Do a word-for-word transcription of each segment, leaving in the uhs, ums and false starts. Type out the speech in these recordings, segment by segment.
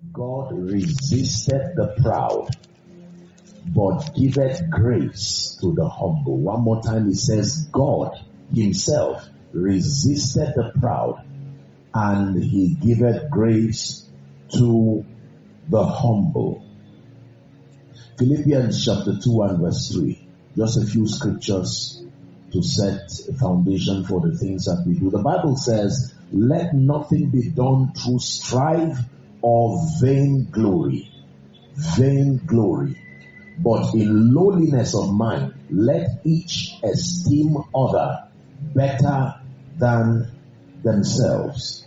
God resisted the proud, but giveth grace to the humble. One more time, it says, God himself resisted the proud, and he giveth grace to the humble. Philippians chapter two and verse three. Just a few scriptures to set a foundation for the things that we do. The Bible says, let nothing be done through strife or vain glory. Vain glory. But in lowliness of mind, let each esteem other better than themselves.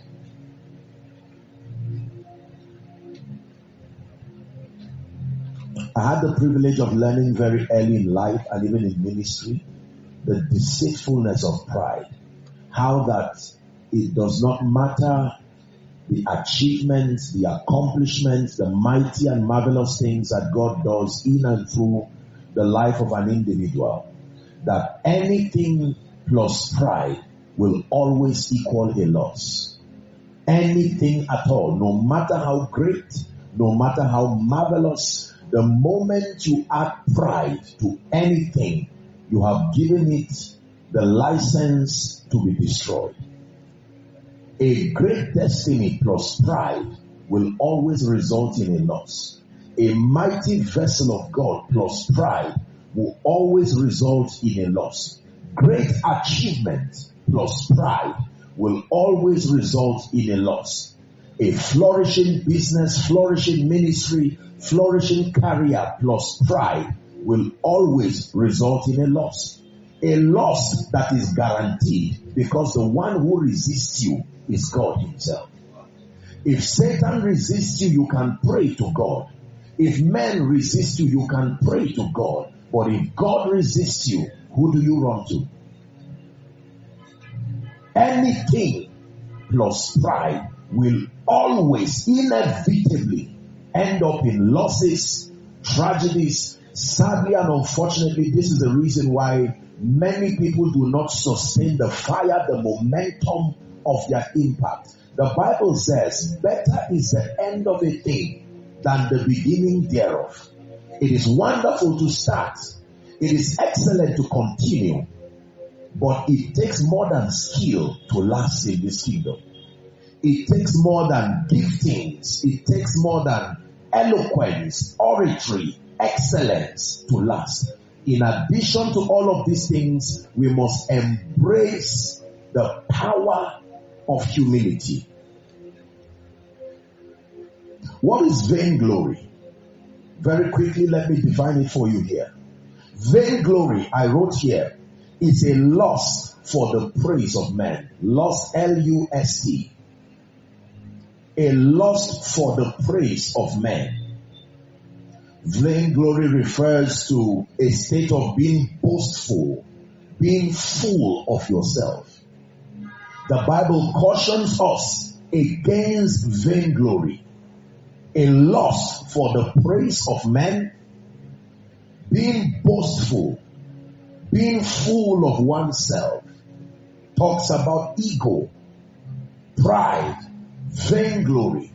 I had the privilege of learning very early in life and even in ministry the deceitfulness of pride. How that it does not matter the achievements, the accomplishments, the mighty and marvelous things that God does in and through the life of an individual, that anything plus pride will always equal a loss. Anything at all, no matter how great, no matter how marvelous, the moment you add pride to anything, you have given it the license to be destroyed. A great destiny plus pride will always result in a loss. A mighty vessel of God plus pride will always result in a loss. Great achievement plus pride will always result in a loss. A flourishing business, flourishing ministry, flourishing career plus pride will always result in a loss. A loss that is guaranteed because the one who resists you is God himself. If Satan resists you, you can pray to God. If men resist you, you can pray to God. But if God resists you, who do you run to? Anything plus pride will always, inevitably, end up in losses, tragedies. Sadly and unfortunately, this is the reason why many people do not sustain the fire, the momentum of their impact. The Bible says, better is the end of a thing than the beginning thereof. It is wonderful to start. It is excellent to continue. But it takes more than skill to last in this kingdom. It takes more than giftings. It takes more than eloquence, oratory, excellence to last. In addition to all of these things, we must embrace the power of humility. What is vainglory? Very quickly, let me define it for you here. Vainglory, I wrote here, is a lust for the praise of men. Lust, L U S T. A lust for the praise of men. Vainglory refers to a state of being boastful, being full of yourself. The Bible cautions us against vainglory, a lust for the praise of men, being boastful, being full of oneself. Talks about ego, pride, vainglory.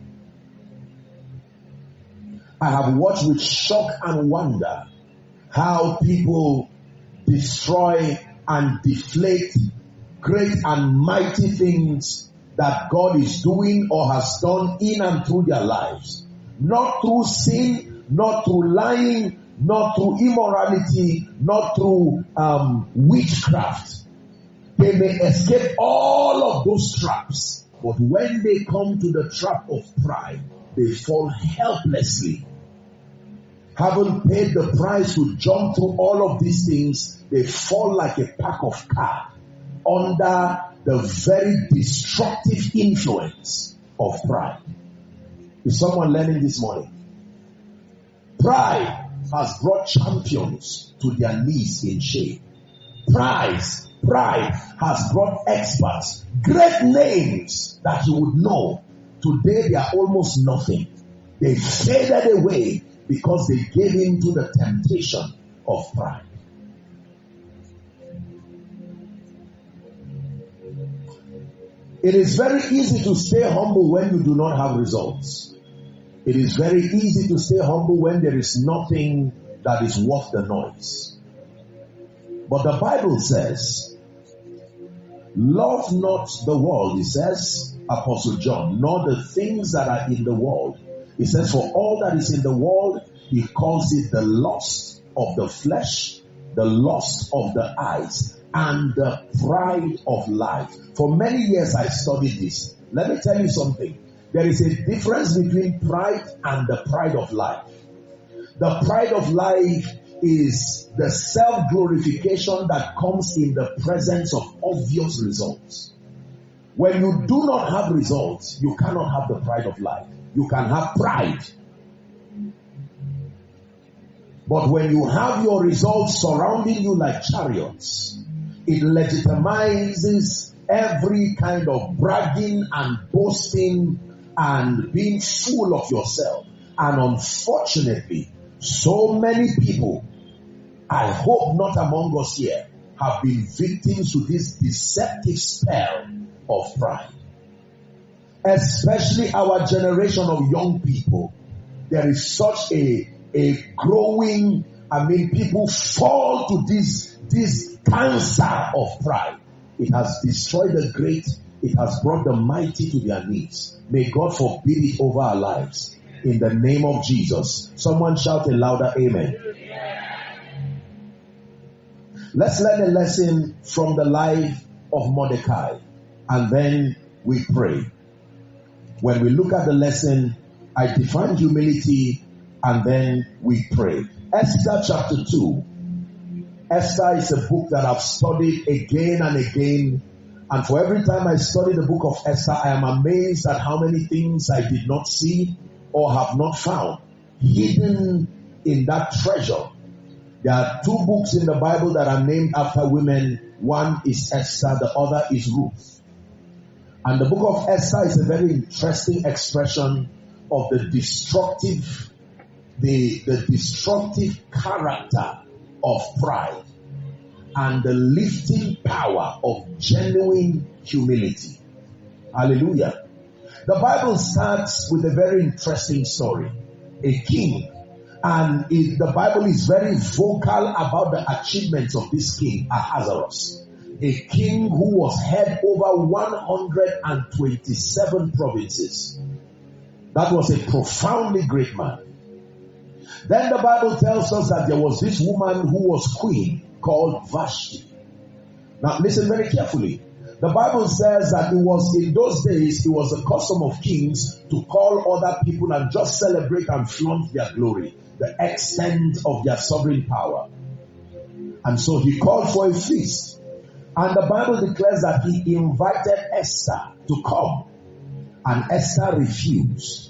I have watched with shock and wonder how people destroy and deflate great and mighty things that God is doing or has done in and through their lives. Not through sin, not through lying, not through immorality, not through um, witchcraft. They may escape all of those traps, but when they come to the trap of pride, they fall helplessly. Haven't paid the price to jump through all of these things, they fall like a pack of cards under the very destructive influence of pride. Is someone learning this morning? Pride has brought champions to their knees in shame. Pride, pride has brought experts, great names that you would know. Today they are almost nothing. They faded away because they gave in to the temptation of pride. It is very easy to stay humble when you do not have results. It is very easy to stay humble when there is nothing that is worth the noise. But the Bible says, love not the world, it says, Apostle John, nor the things that are in the world. It says, for all that is in the world, he calls it the lust of the flesh, the lust of the eyes, and the pride of life. For many years I studied this. Let me tell you something. There is a difference between pride and the pride of life. The pride of life is the self-glorification that comes in the presence of obvious results. When you do not have results, you cannot have the pride of life. You can have pride. But when you have your results surrounding you like chariots, it legitimizes every kind of bragging and boasting and being full of yourself. And unfortunately, so many people, I hope not among us here, have been victims to this deceptive spell of pride. Especially our generation of young people. There is such a, a growing, I mean, people fall to this, this cancer of pride. It has destroyed the great. It has brought the mighty to their knees. May God forbid it over our lives. In the name of Jesus. Someone shout a louder amen. Let's learn a lesson from the life of Mordecai. And then we pray. When we look at the lesson, I define humility and then we pray. Esther chapter two. Esther is a book that I've studied again and again. And for every time I study the book of Esther, I am amazed at how many things I did not see or have not found hidden in that treasure. There are two books in the Bible that are named after women. One is Esther, the other is Ruth. And the book of Esther is a very interesting expression of the destructive, the, the destructive character of pride and the lifting power of genuine humility. Hallelujah. The Bible starts with a very interesting story. A king. And it, the Bible is very vocal about the achievements of this king, Ahasuerus. A king who was head over one hundred twenty-seven provinces. That was a profoundly great man. Then the Bible tells us that there was this woman who was queen called Vashti. Now listen very carefully. The Bible says that it was in those days, it was the custom of kings to call other people and just celebrate and flaunt their glory, the extent of their sovereign power. And so he called for a feast. And the Bible declares that he invited Esther to come. And Esther refused.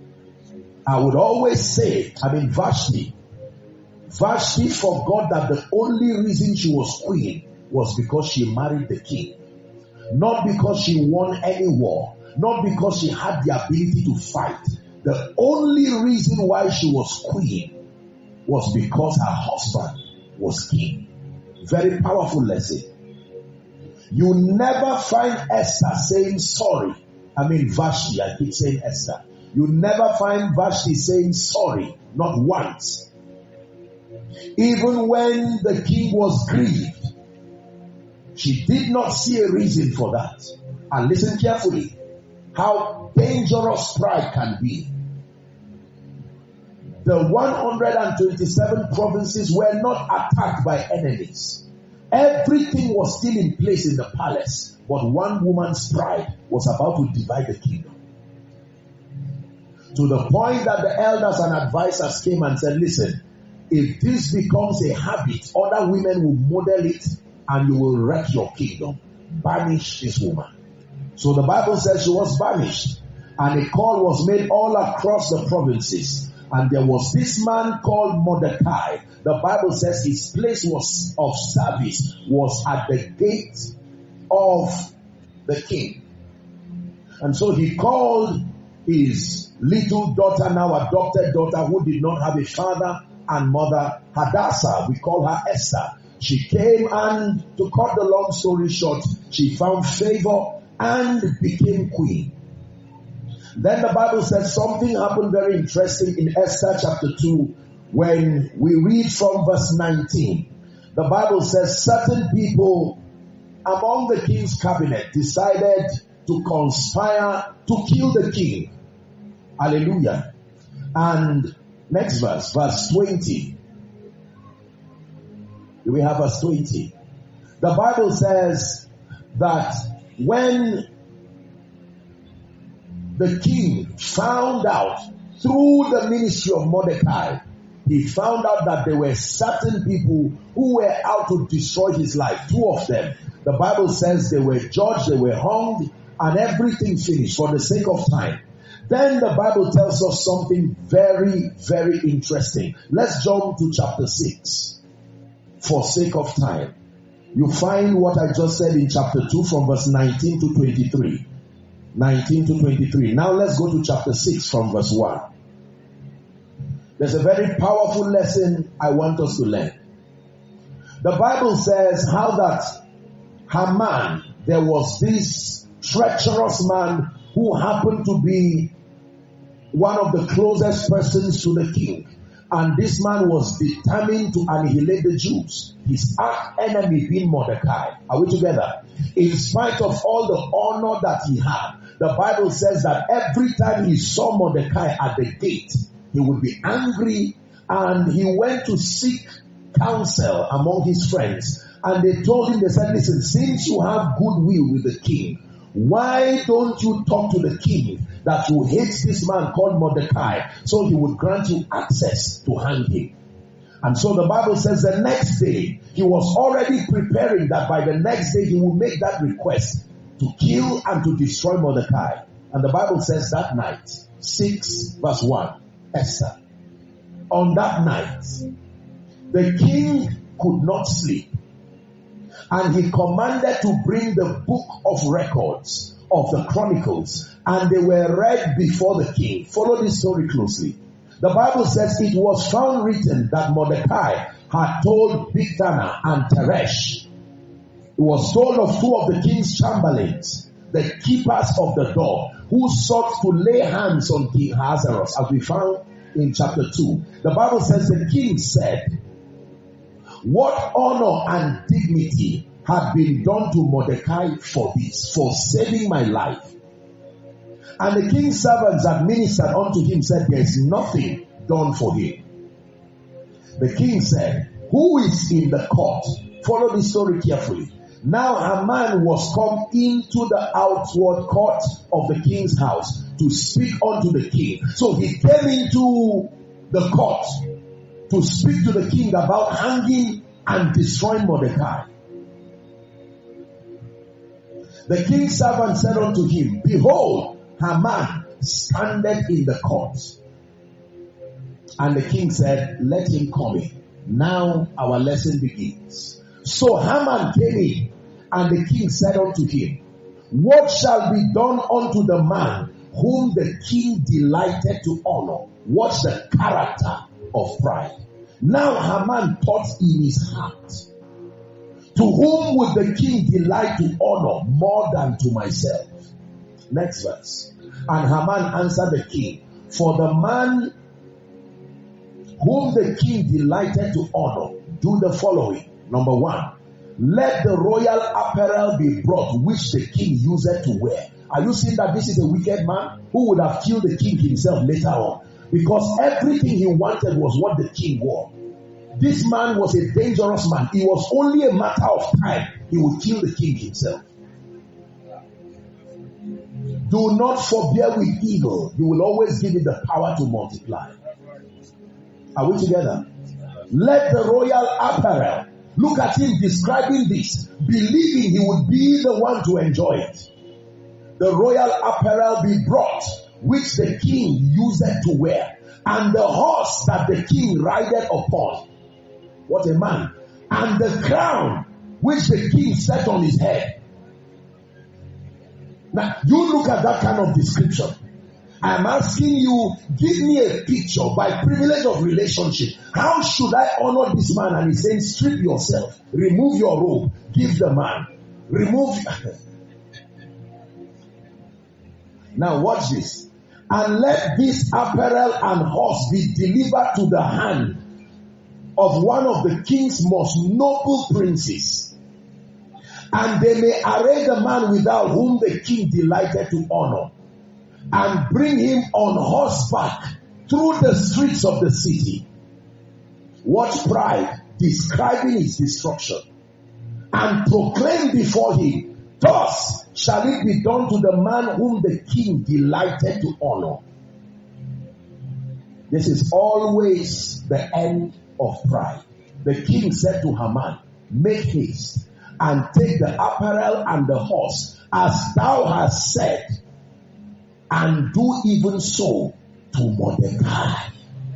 I would always say, I mean Vashti, Vashti forgot that the only reason she was queen was because she married the king. Not because she won any war. Not because she had the ability to fight. The only reason why she was queen was because her husband was king. Very powerful lesson. You never find Esther saying sorry. I mean Vashti, I keep saying Esther. You never find Vashti saying sorry, not once. Even when the king was grieved, she did not see a reason for that. And listen carefully, how dangerous pride can be. The one hundred twenty-seven provinces were not attacked by enemies. Everything was still in place in the palace, but one woman's pride was about to divide the kingdom. To the point that the elders and advisors came and said, listen, if this becomes a habit, other women will model it and you will wreck your kingdom. Banish this woman. So the Bible says she was banished. And a call was made all across the provinces. And there was this man called Mordecai. The Bible says his place was of service was at the gate of the king. And so he called his little daughter, now adopted daughter, who did not have a father and mother, Hadassah. We call her Esther. She came, and to cut the long story short, she found favor and became queen. Then the Bible says something happened very interesting in Esther chapter two when we read from verse nineteen. The Bible says certain people among the king's cabinet decided to conspire to kill the king. Hallelujah. And next verse, verse twenty. Do we have verse twenty? The Bible says that when the king found out through the ministry of Mordecai, he found out that there were certain people who were out to destroy his life. Two of them. The Bible says they were judged, they were hung, and everything finished for the sake of time. Then the Bible tells us something very, very interesting. Let's jump to chapter six. For sake of time. You find what I just said in chapter two from verse nineteen to twenty-three. nineteen to twenty-three. Now let's go to chapter six from verse one. There's a very powerful lesson I want us to learn. The Bible says how that Haman, there was this treacherous man who happened to be one of the closest persons to the king. And this man was determined to annihilate the Jews. His arch enemy being Mordecai. Are we together? In spite of all the honor that he had, the Bible says that every time he saw Mordecai at the gate, he would be angry, and he went to seek counsel among his friends. And they told him, they said, listen, since you have goodwill with the king, why don't you talk to the king that you hate this man called Mordecai, so he would grant you access to hang him? And so the Bible says the next day, he was already preparing that by the next day he would make that request to kill and to destroy Mordecai. And the Bible says that night, six verse one, Esther. On that night, the king could not sleep. And he commanded to bring the book of records of the Chronicles, and they were read before the king. Follow this story closely. The Bible says it was found written that Mordecai had told Bigthana and Teresh. It was told of two of the king's chamberlains, the keepers of the door, who sought to lay hands on King Ahasuerus, as we found in chapter two. The Bible says the king said, what honor and dignity had been done to Mordecai for this, for saving my life? And the king's servants that ministered unto him said, there is nothing done for him. The king said, who is in the court? Follow the story carefully. Now Haman was come into the outward court of the king's house to speak unto the king. So he came into the court to speak to the king about hanging and destroying Mordecai. The king's servant said unto him, behold, Haman standeth in the court. And the king said, let him come in. Now our lesson begins. So Haman came in, and the king said unto him, what shall be done unto the man whom the king delighted to honor? What's the character of pride? Now Haman thought in his heart, to whom would the king delight to honor more than to myself? Next verse. And Haman answered the king, for the man whom the king delighted to honor, do the following. Number one, let the royal apparel be brought, which the king used to wear. Are you seeing that this is a wicked man who would have killed the king himself later on? Because everything he wanted was what the king wore. This man was a dangerous man. It was only a matter of time he would kill the king himself. Do not forbear with evil. You will always give it the power to multiply. Are we together? Let the royal apparel. Look at him describing this, believing he would be the one to enjoy it. The royal apparel be brought, which the king used to wear, and the horse that the king rideth upon. What a man. And the crown which the king set on his head. Now, you look at that kind of description. I'm asking you, give me a picture by privilege of relationship. How should I honor this man? And he's saying, strip yourself, remove your robe, give the man, remove. Now watch this. And let this apparel and horse be delivered to the hand of one of the king's most noble princes, and they may array the man without whom the king delighted to honor, and bring him on horseback through the streets of the city. Watch pride describing his destruction, and proclaim before him, thus shall it be done to the man whom the king delighted to honor. This is always the end of pride. The king said to Haman, make haste and take the apparel and the horse as thou hast said, and do even so to Mordecai.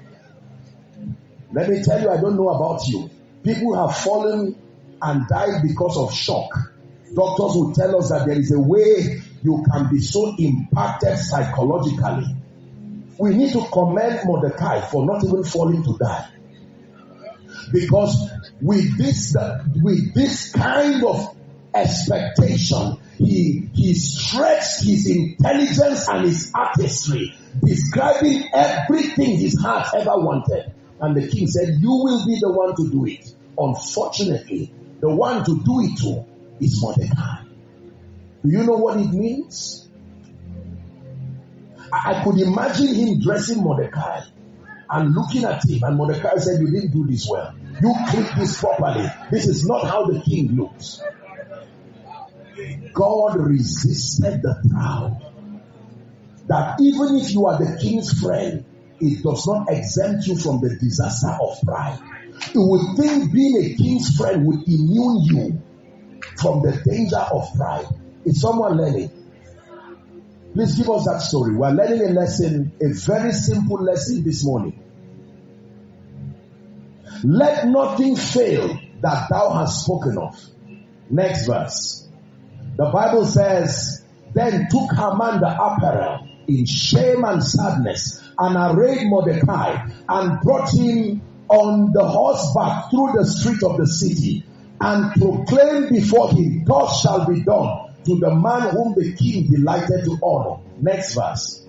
Let me tell you, I don't know about you. People have fallen and died because of shock. Doctors will tell us that there is a way you can be so impacted psychologically. We need to commend Mordecai for not even falling to die. Because with this, with this kind of expectation, he, he stretched his intelligence and his artistry, describing everything his heart ever wanted. And the king said, you will be the one to do it. Unfortunately, the one to do it to is Mordecai. Do you know what it means? I, I could imagine him dressing Mordecai and looking at him, and Mordecai said, you didn't do this well. You clip this properly. This is not how the king looks. God resisted the proud. That even if you are the king's friend, it does not exempt you from the disaster of pride. You would think being a king's friend would immune you from the danger of pride. Is someone learning? Please give us that story. We are learning a lesson, a very simple lesson this morning. Let nothing fail that thou hast spoken of. Next verse. The Bible says, then took Haman the apparel in shame and sadness, and arrayed Mordecai, and brought him on the horseback through the street of the city, and proclaimed before him, thus shall be done to the man whom the king delighted to honor. Next verse.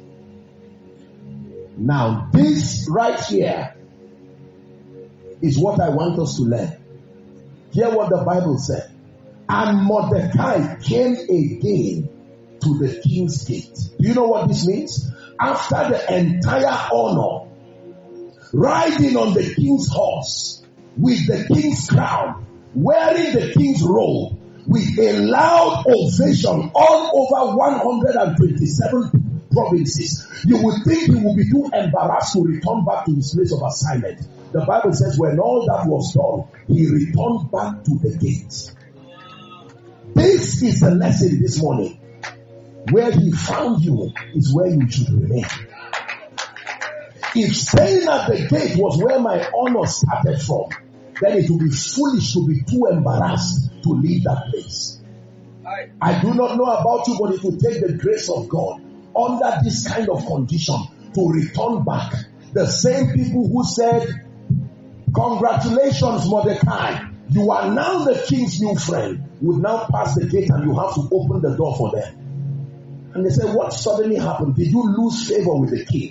Now this right here is what I want us to learn. Hear what the Bible said. And Mordecai came again to the king's gate. Do you know what this means? After the entire honor, riding on the king's horse, with the king's crown, wearing the king's robe, with a loud ovation all over one hundred twenty-seven provinces, you would think he would be too embarrassed to return back to his place of assignment. The Bible says when all that was done, he returned back to the gate. This is the lesson this morning. Where he found you is where you should remain. If staying at the gate was where my honor started from, then it would be foolish to be too embarrassed to leave that place. I do not know about you, but it will take the grace of God under this kind of condition to return back. The same people who said, congratulations, Mordecai, you are now the king's new friend, would now pass the gate and you have to open the door for them. And they said, what suddenly happened? Did you lose favor with the king?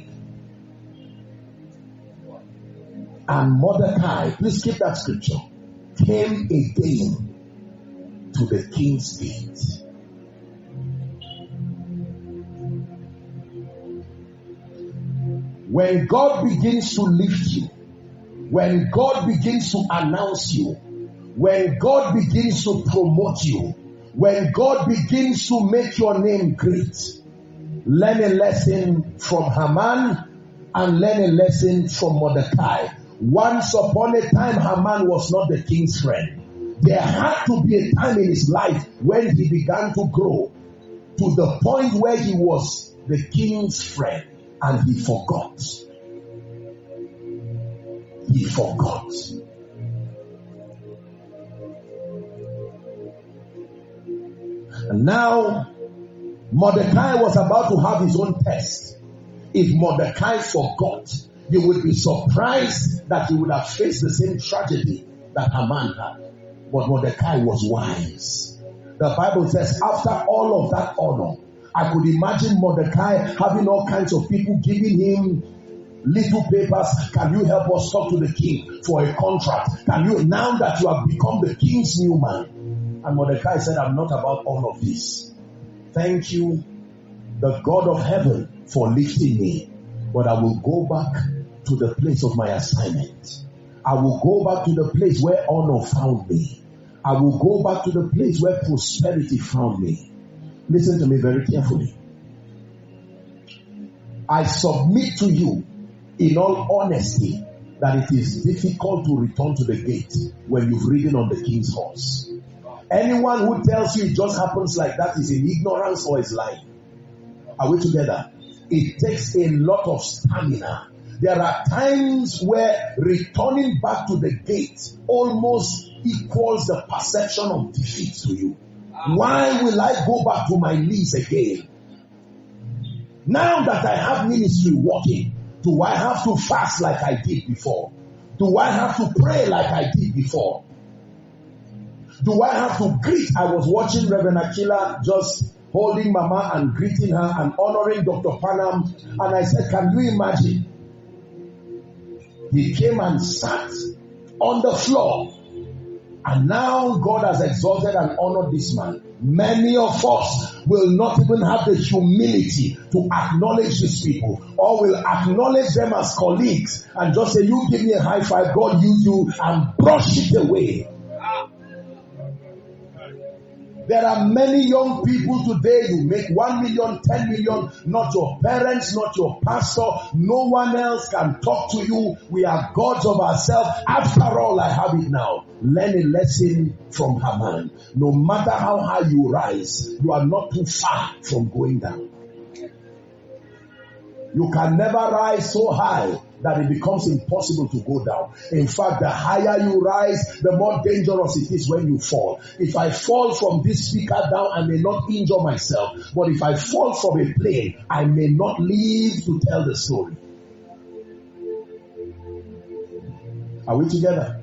And Mordecai, please keep that scripture, came again to the king's gate. When God begins to lift you, when God begins to announce you, when God begins to promote you, when God begins to make your name great, learn a lesson from Haman and learn a lesson from Mordecai. Once upon a time, Haman was not the king's friend. There had to be a time in his life when he began to grow to the point where he was the king's friend, and he forgot. He forgot. And now, Mordecai was about to have his own test. If Mordecai forgot, you would be surprised that he would have faced the same tragedy that Haman had. But Mordecai was wise. The Bible says, after all of that honor, I could imagine Mordecai having all kinds of people giving him little papers. Can you help us talk to the king for a contract? Can you, now that you have become the king's new man? And Mordecai said, I'm not about all of this. Thank you, the God of heaven, for lifting me. But I will go back to the place of my assignment. I will go back to the place where honor found me. I will go back to the place where prosperity found me. Listen to me very carefully. I submit to you in all honesty that it is difficult to return to the gate when you've ridden on the king's horse. Anyone who tells you it just happens like that is in ignorance or is lying. Are we together? It takes a lot of stamina. There are times where returning back to the gate almost equals the perception of defeat to you. Why will I go back to my knees again? Now that I have ministry working, do I have to fast like I did before? Do I have to pray like I did before? Do I have to greet? I was watching Reverend Akila just holding Mama and greeting her and honoring Doctor Panam. And I said, can you imagine? He came and sat on the floor. And now God has exalted and honored this man. Many of us will not even have the humility to acknowledge these people, or will acknowledge them as colleagues and just say, you give me a high five, God use you, and brush it away. There are many young people today, you make one million, ten million, not your parents, not your pastor, no one else can talk to you. We are gods of ourselves. After all, I have it now. Learn a lesson from Haman. No matter how high you rise, you are not too far from going down. You can never rise so high that it becomes impossible to go down. In fact, the higher you rise, the more dangerous it is when you fall. If I fall from this speaker down, I may not injure myself. But if I fall from a plane, I may not live to tell the story. Are we together?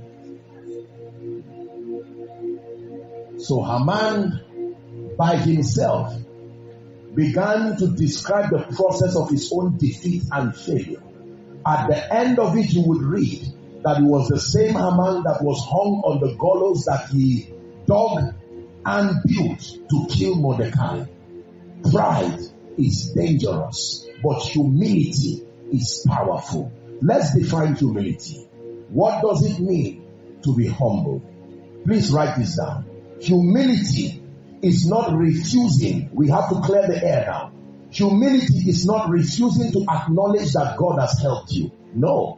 So Haman, by himself, began to describe the process of his own defeat and failure. At the end of it, you would read that it was the same Haman that was hung on the gallows that he dug and built to kill Mordecai. Pride is dangerous, but humility is powerful. Let's define humility. What does it mean to be humble? Please write this down. Humility is not refusing. We have to clear the air now. Humility is not refusing to acknowledge that God has helped you. No.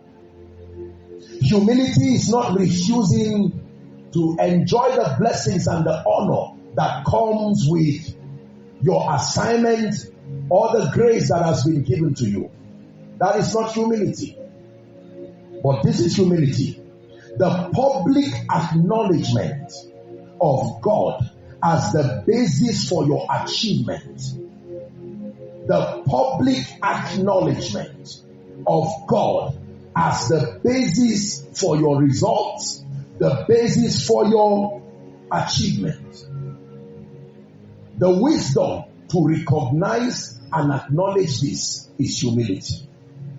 Humility is not refusing to enjoy the blessings and the honor that comes with your assignment or the grace that has been given to you. That is not humility. But this is humility. The public acknowledgement of God as the basis for your achievement. The public acknowledgement of God as the basis for your results, the basis for your achievement. The wisdom to recognize and acknowledge this is humility.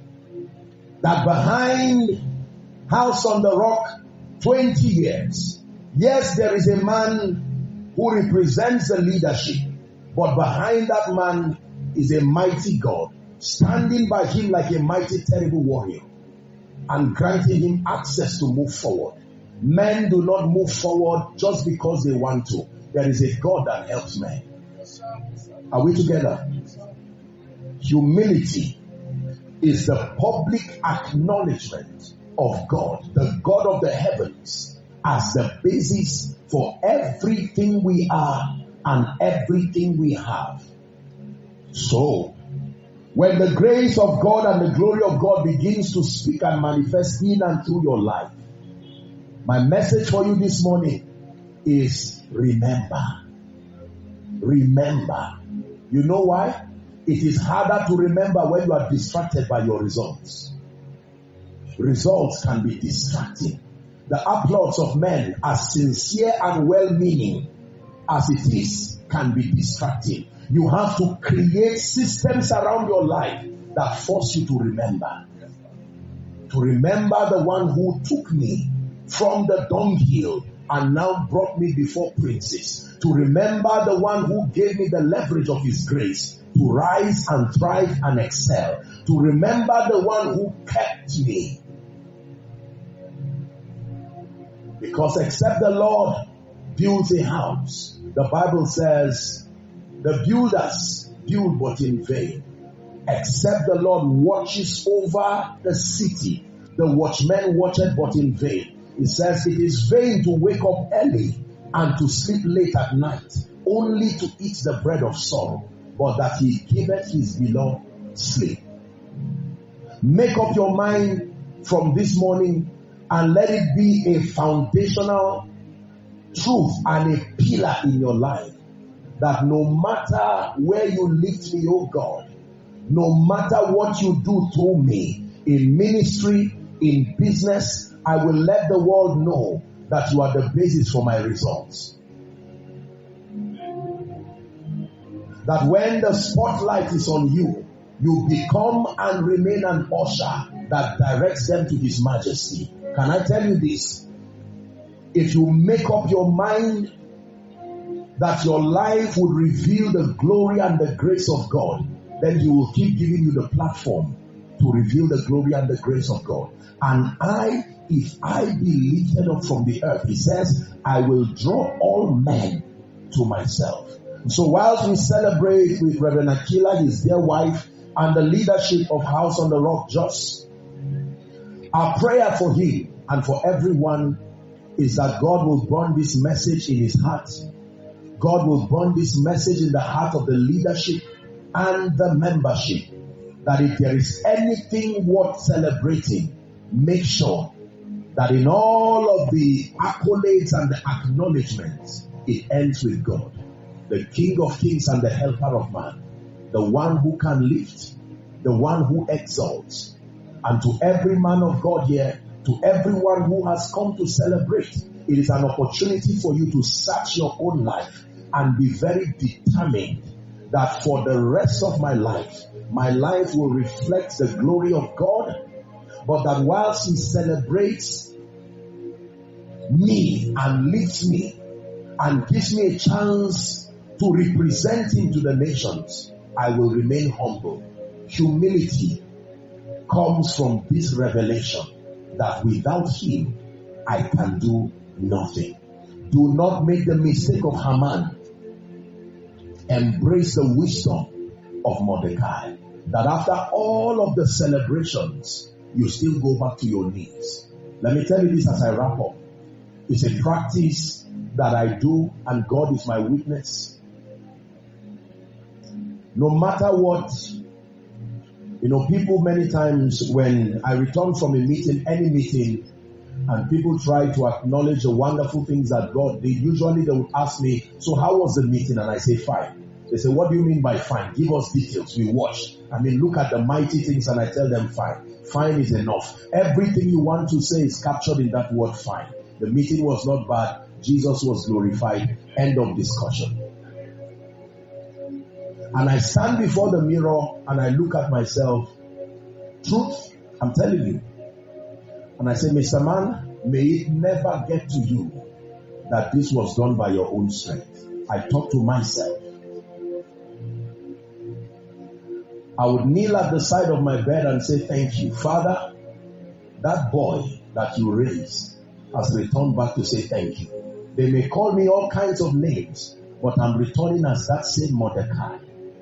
That behind House on the Rock, twenty years, yes, there is a man who represents the leadership, but behind that man is a mighty God, standing by him like a mighty, terrible warrior and granting him access to move forward. Men do not move forward just because they want to. There is a God that helps men. Are we together? Humility is the public acknowledgement of God, the God of the heavens, as the basis for everything we are and everything we have. So, when the grace of God and the glory of God begins to speak and manifest in and through your life, my message for you this morning is remember. Remember. You know why? It is harder to remember when you are distracted by your results. Results can be distracting. The applause of men, as sincere and well-meaning as it is, can be distracting. You have to create systems around your life that force you to remember. To remember the one who took me from the dunghill and now brought me before princes. To remember the one who gave me the leverage of his grace to rise and thrive and excel. To remember the one who kept me. Because except the Lord builds a house, the Bible says, the builders build but in vain. Except the Lord watches over the city, the watchman watcheth but in vain. It says it is vain to wake up early and to sleep late at night, only to eat the bread of sorrow, but that he giveth his beloved sleep. Make up your mind from this morning and let it be a foundational truth and a pillar in your life, that no matter where you lift me, oh God, no matter what you do through me, in ministry, in business, I will let the world know that you are the basis for my results. That when the spotlight is on you, you become and remain an usher that directs them to his majesty. Can I tell you this? If you make up your mind that your life would reveal the glory and the grace of God, then he will keep giving you the platform to reveal the glory and the grace of God. And I, if I be lifted up from the earth, he says, I will draw all men to myself. So whilst we celebrate with Reverend Aquila, his dear wife, and the leadership of House on the Rock Just, our prayer for him and for everyone is that God will burn this message in his heart. God will burn this message in the heart of the leadership and the membership, that if there is anything worth celebrating, make sure that in all of the accolades and the acknowledgements, it ends with God, the King of Kings and the Helper of man, the one who can lift, the one who exalts. And to every man of God here, to everyone who has come to celebrate, it is an opportunity for you to search your own life and be very determined that for the rest of my life, my life will reflect the glory of God, but that whilst he celebrates me and lifts me and gives me a chance to represent him to the nations, I will remain humble. Humility comes from this revelation that without him, I can do nothing. Do not make the mistake of Haman. Embrace the wisdom of Mordecai. That after all of the celebrations, you still go back to your knees. Let me tell you this as I wrap up. It's a practice that I do, and God is my witness. No matter what, you know, people many times when I return from a meeting, any meeting, and people try to acknowledge the wonderful things that God did, usually they would ask me, so how was the meeting? And I say, fine. They say, what do you mean by fine? Give us details. We watch. I mean, look at the mighty things, and I tell them, fine. Fine is enough. Everything you want to say is captured in that word, fine. The meeting was not bad. Jesus was glorified. End of discussion. And I stand before the mirror and I look at myself. Truth, I'm telling you. And I say, Mister Man, may it never get to you that this was done by your own strength. I talk to myself. I would kneel at the side of my bed and say, thank you. Father, that boy that you raised has returned back to say thank you. They may call me all kinds of names, but I'm returning as that same Mordecai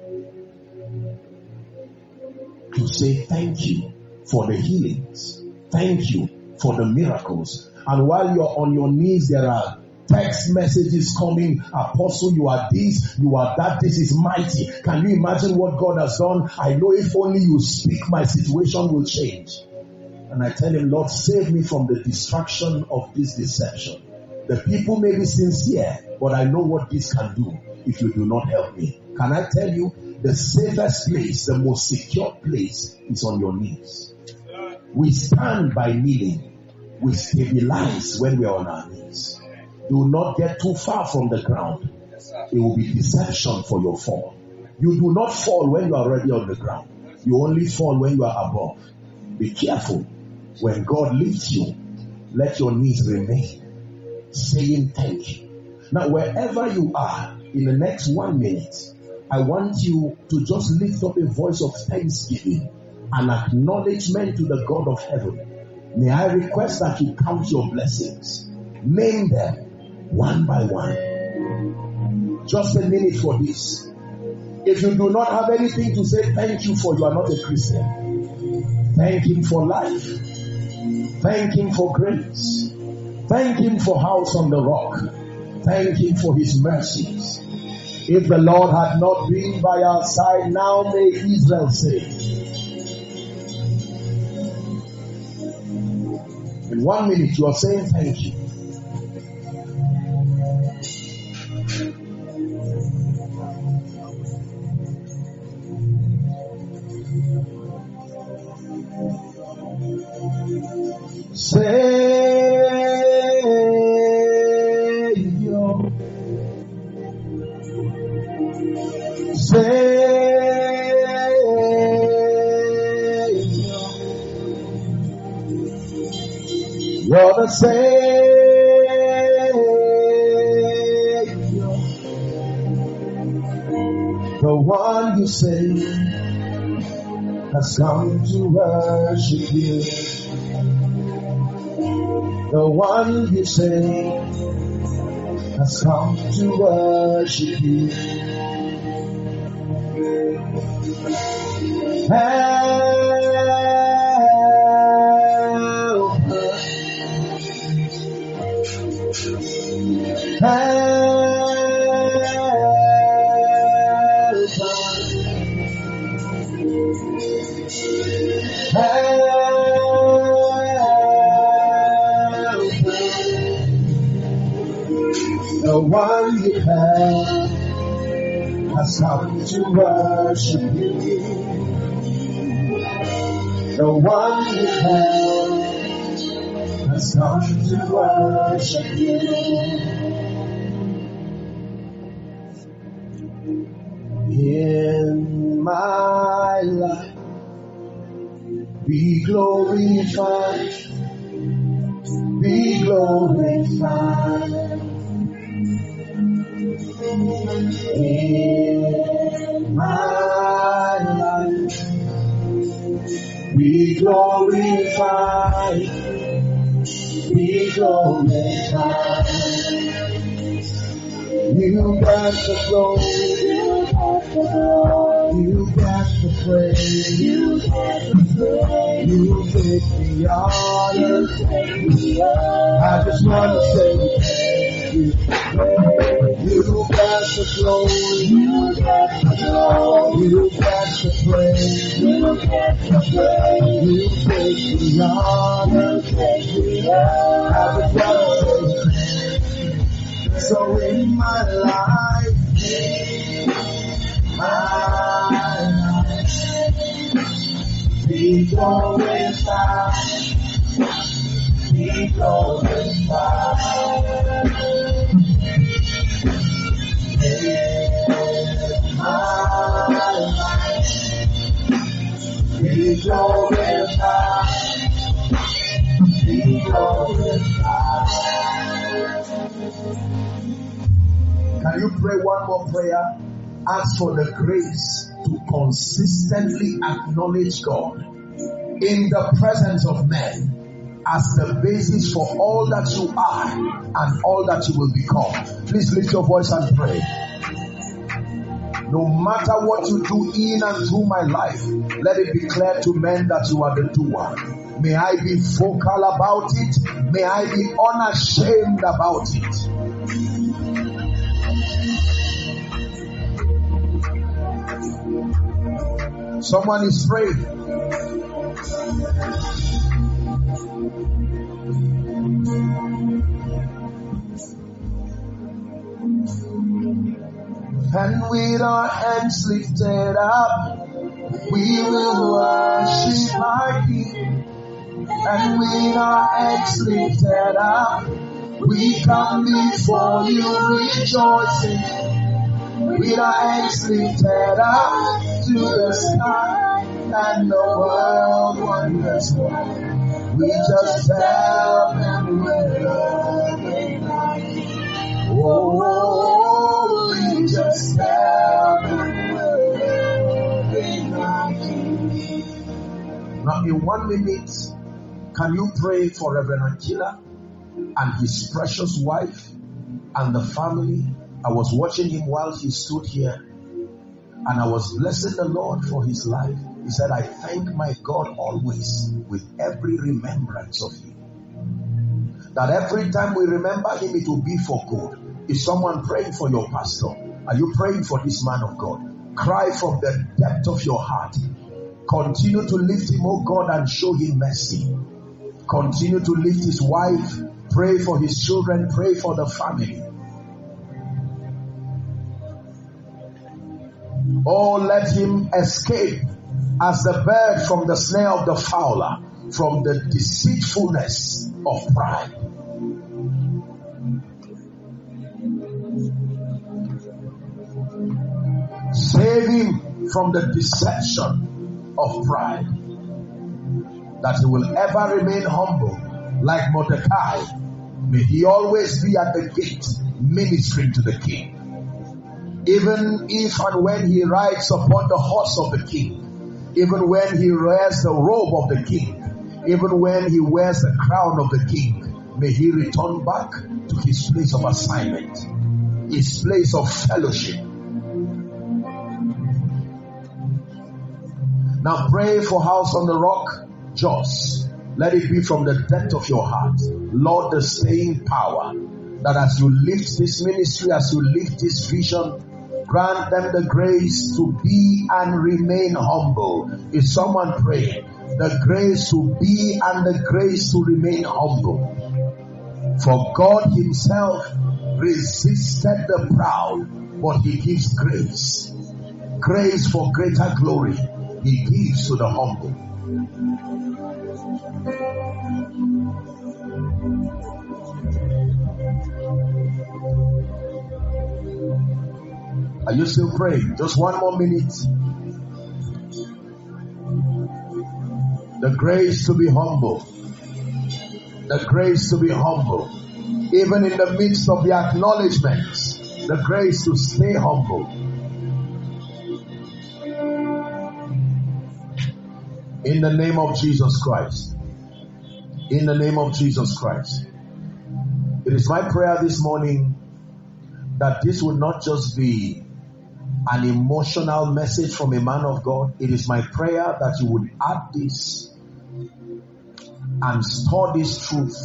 to say thank you for the healings. Thank you for the miracles. And while you're on your knees, there are text messages coming. Apostle, you are this, you are that, this is mighty. Can you imagine what God has done? I know if only you speak, my situation will change. And I tell him, Lord, save me from the distraction of this deception. The people may be sincere, but I know what this can do if you do not help me. Can I tell you, the safest place, the most secure place is on your knees. We stand by kneeling. We stabilize when we are on our knees. Do not get too far from the ground. It will be deception for your fall. You do not fall when you are already on the ground. You only fall when you are above. Be careful. When God lifts you, let your knees remain, saying thank you. Now, wherever you are, in the next one minute, I want you to just lift up a voice of thanksgiving and acknowledgement to the God of heaven. May I request that you count your blessings. Name them one by one. Just a minute for this. If you do not have anything to say thank you for, you are not a Christian. Thank Him for life. Thank Him for grace. Thank Him for house on the rock. Thank Him for His mercies. If the Lord had not been by our side, now may Israel say. In one minute, you are saying thank you. Savior, Savior, you're the Savior, the one you saved has come to worship you. The one you say has come to worship you. Help us. Help us. Help The one you have has come to worship you. The one you have has come to worship you. In my life, be glorified, be glorified. In my life, be glorified, be glorified. You got the glory, you got the praise, you got the praise, you take the honor. I just want to say thank you. You got the glory, you got the glory, you got the praise, you got the praise, you take the honor, take the honor. I just want to say so in my life, my life, be glorified, be glorified. My life, be glorified, be glorified. Can you pray one more prayer? Ask for the grace to consistently acknowledge God in the presence of men as the basis for all that you are and all that you will become. Please lift your voice and pray. No matter what you do in and through my life, let it be clear to men that you are the doer. May I be vocal about it. May I be unashamed about it. Someone is praying. And with our hands lifted up, we will worship our King. And with our hands lifted up, we come before you rejoicing. with our hands lifted up to the sky, and the world wonders why. We just tell them we're loving our King. Oh, we just tell them we're loving our King. Now, in one minute, can you pray for Reverend Akila and his precious wife and the family? I was watching him while he stood here, and I was blessing the Lord for his life. He said, I thank my God always with every remembrance of him. That every time we remember him, it will be for good. Is someone praying for your pastor? Are you praying for this man of God? Cry from the depth of your heart. Continue to lift him, oh God, and show him mercy. Continue to lift his wife. Pray for his children. Pray for the family. Oh, let him escape as the bird from the snare of the fowler, from the deceitfulness of pride. Save him from the deception of pride, that he will ever remain humble like Mordecai. May he always be at the gate ministering to the king. Even if and when he rides upon the horse of the king, even when he wears the robe of the king, even when he wears the crown of the king, may he return back to his place of assignment, his place of fellowship. Now pray for House on the Rock, Jos. Let it be from the depth of your heart. Lord, the staying power, that as you lift this ministry, as you lift this vision, grant them the grace to be and remain humble. Is someone praying? The grace to be and the grace to remain humble. For God himself resisted the proud, but he gives grace. Grace for greater glory he gives to the humble. Are you still praying? Just one more minute. The grace to be humble. The grace to be humble. Even in the midst of the acknowledgments, the grace to stay humble. In the name of Jesus Christ. In the name of Jesus Christ. It is my prayer this morning that this will not just be an emotional message from a man of God. It is my prayer that you would add this and store this truth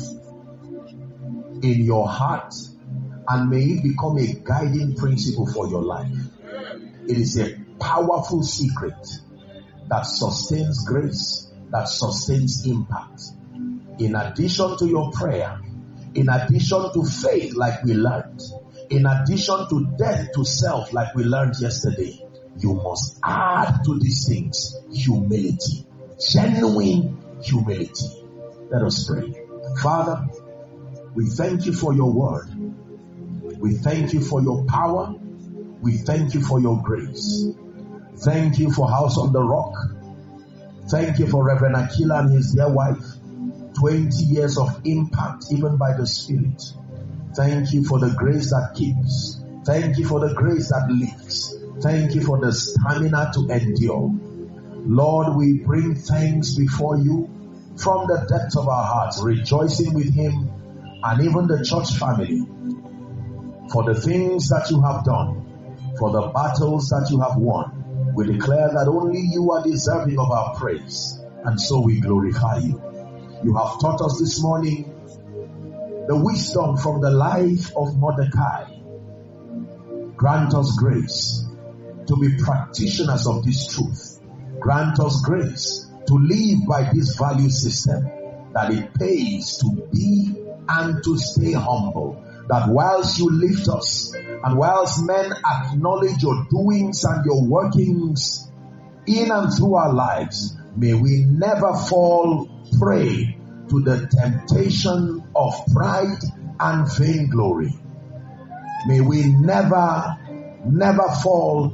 in your heart, and may it become a guiding principle for your life. It is a powerful secret that sustains grace, that sustains impact. In addition to your prayer, in addition to faith like we learned, in addition to death to self like we learned yesterday, you must add to these things humility, genuine humility. Let us pray. Father, we thank you for your word. We thank you for your power. We thank you for your grace. Thank you for House on the Rock. Thank you for Reverend Akila and his dear wife. twenty years of impact even by the Spirit. Thank you for the grace that keeps. Thank you for the grace that lifts. Thank you for the stamina to endure. Lord, we bring thanks before you from the depths of our hearts, rejoicing with him and even the church family for the things that you have done, for the battles that you have won. We declare that only you are deserving of our praise, and so we glorify you. You have taught us this morning the wisdom from the life of Mordecai. Grant us grace to be practitioners of this truth. Grant us grace to live by this value system, that it pays to be and to stay humble. That whilst you lift us, and whilst men acknowledge your doings and your workings in and through our lives, may we never fall prey to the temptation of pride and vainglory. May we never never fall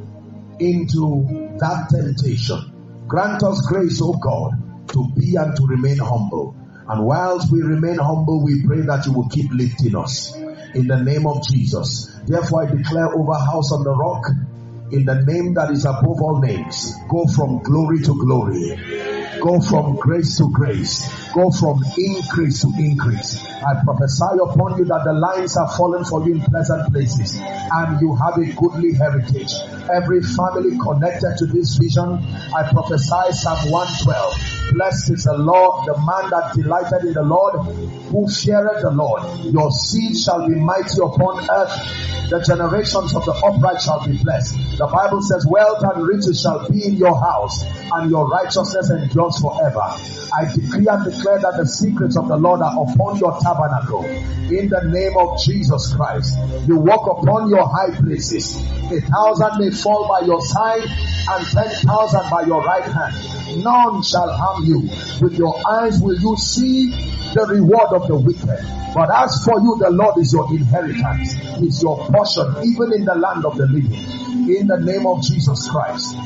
into that temptation. Grant us grace, O God, to be and to remain humble. And whilst we remain humble, we pray that you will keep lifting us. In the name of Jesus. Therefore, I declare over House on the Rock, in the name that is above all names, go from glory to glory. Go from grace to grace. Go from increase to increase. I prophesy upon you that the lines are falling for you in pleasant places, and you have a goodly heritage. Every family connected to this vision, I prophesy Psalm one twelve. Blessed is the Lord, the man that delighted in the Lord, who feareth the Lord. Your seed shall be mighty upon earth. The generations of the upright shall be blessed. The Bible says, wealth and riches shall be in your house, and your righteousness endures forever. I decree and declare that the secrets of the Lord are upon your tabernacle. In the name of Jesus Christ, you walk upon your high places. A thousand may fall by your side, and ten thousand by your right hand. None shall harm you. With your eyes will you see the reward of the wicked. But as for you, the Lord is your inheritance, is your portion, even in the land of the living. In the name of Jesus Christ.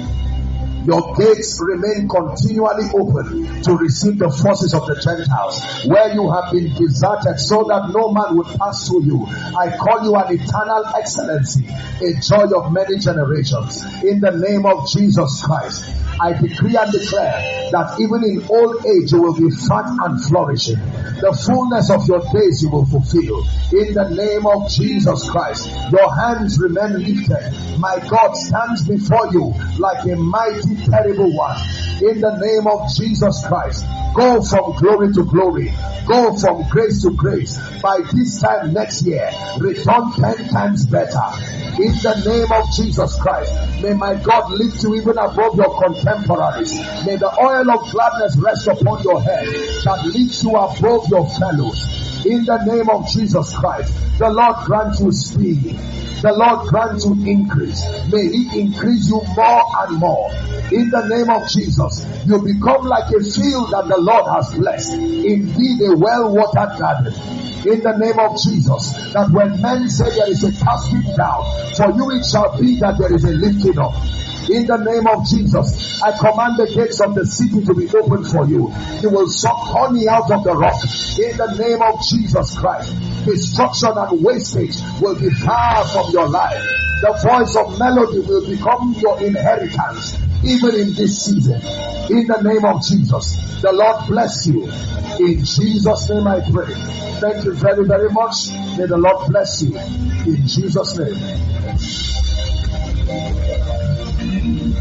Your gates remain continually open to receive the forces of the Gentiles, where you have been deserted so that no man would pass through you. I call you an eternal excellency, a joy of many generations. In the name of Jesus Christ, I decree and declare that even in old age you will be fat and flourishing. The fullness of your days you will fulfill. In the name of Jesus Christ, your hands remain lifted. My God stands before you like a mighty, terrible one. In the name of Jesus Christ, go from glory to glory. Go from grace to grace. By this time next year, return ten times better. In the name of Jesus Christ, may my God lift you even above your contemporaries. May the oil of gladness rest upon your head that lifts you above your fellows. In the name of Jesus Christ, the Lord grant you speed. The Lord grant you increase. May He increase you more and more. In the name of Jesus, you become like a field that the Lord has blessed. Indeed, a well-watered garden. In the name of Jesus, that when men say there is a casting down, for you it shall be that there is a lifting up. In the name of Jesus, I command the gates of the city to be open for you. You will suck honey out of the rock. In the name of Jesus Christ, destruction and wastage will be far from your life. The voice of melody will become your inheritance, even in this season. In the name of Jesus, the Lord bless you. In Jesus' name I pray. Thank you very, very much. May the Lord bless you. In Jesus' name.